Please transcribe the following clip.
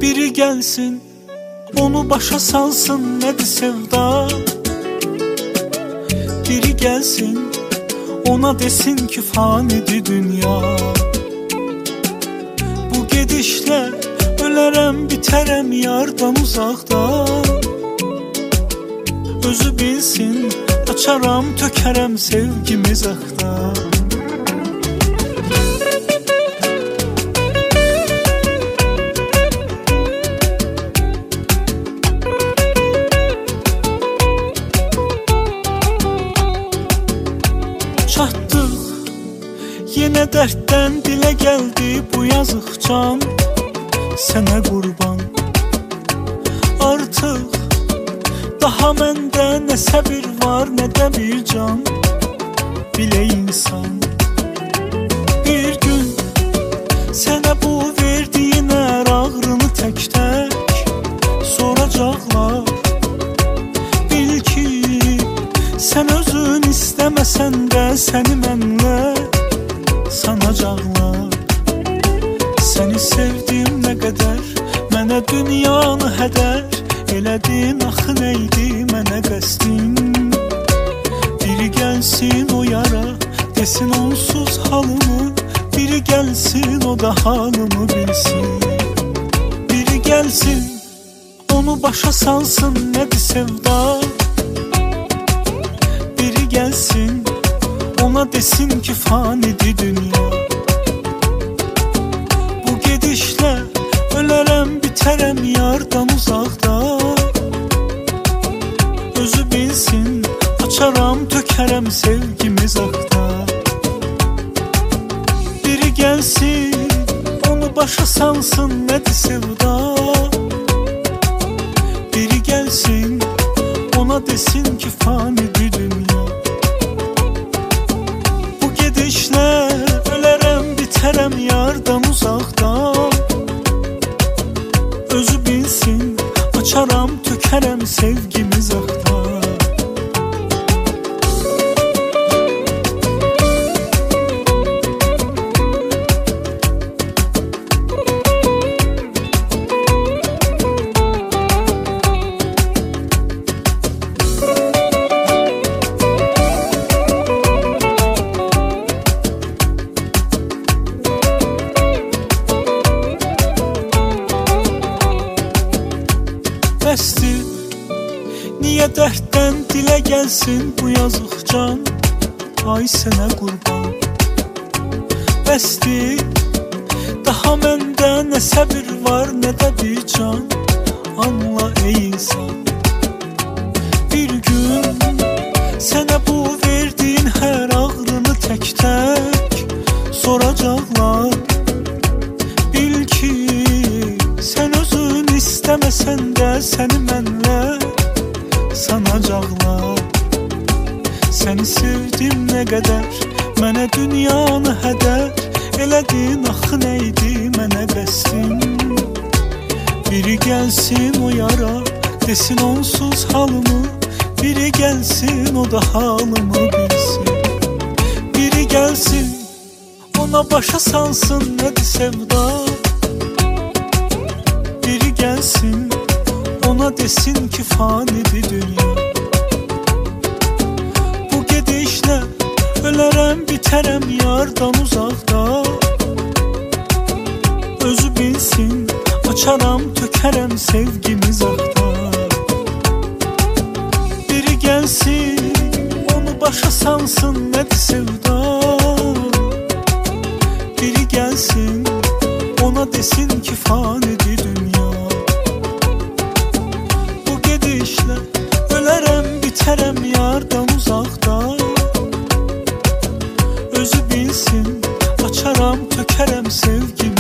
Biri gelsin, onu başa salsın, nedir sevda? Biri gelsin, ona desin ki fanidir dünya. Bu gedişle ölərəm, bitərəm yardan uzaqda. Özü bilsin, açaram, tökərəm sevgimiz axda. Çatdıq, yenə dərddən dilə gəldi bu yazıq can. Sənə qurban, artıq daha məndə nə səbir var, nə də bir can. Bilə insan, bir gün sənə bu verdiyin ər ağrını tək-tək soracaqlar. Bil ki, sən özün istəməsən də səni mənlə sanacaqlar. Səni sevdim nə qədər, mənə dünyanı hədər elədin, axı neydi mənə qəsdin? Biri gəlsin o yara, desin onsuz halımı, biri gəlsin o da halımı bilsin. Biri gəlsin, onu başa salsın, nədir sevda? Biri gəlsin, ona desin ki fanidir dünya. Bu gedişlə ölərəm, bitərəm yardan uzaqda. Özü bilsin, açaram, tökərəm sevgimiz axda. Biri gəlsin, onu başa salsın, nədir sevda? Biri gəlsin, ona desin ki fanidir dünya. Bu gedişlə ölərəm, bitərəm yardan uzaqda. Özü bilsin, açaram, tökərəm sevgimiz axda. Bəsdir, niyə dərddən dilə gəlsin bu yazıq can? Ay sənə qurban. Bəsdir, daha məndə nə səbir var, nə də bir can. Anla ey insan, bir gün sənə bu verdiyin hər ağrını tək-tək soracaqlar. Bil ki, sən özün istəməsən də səni mənlə sanacaqlar. Səni sevdim nə qədər, mənə dünyanı hədər elədin, axı neydi mənə qəsdin? Biri gəlsin o yara, desin onsuz halımı, biri gəlsin o da halımı bilsin. Biri gəlsin, ona başa salsın, nədir sevda? Biri gəlsin, ona desin ki fanidir dünya. Bu gedişlə ölərəm, bitərəm yardan uzaqda. Özü bilsin, açaram, tökərəm sevgimiz axda. Biri gəlsin, onu başa salsın, nədir sevda? Biri gəlsin, ona desin ki fanidir dünya. Bu gedişlə ölərəm, bitərəm yardan uzaqda. Özü bilsin, açaram, tökərəm sevgimi.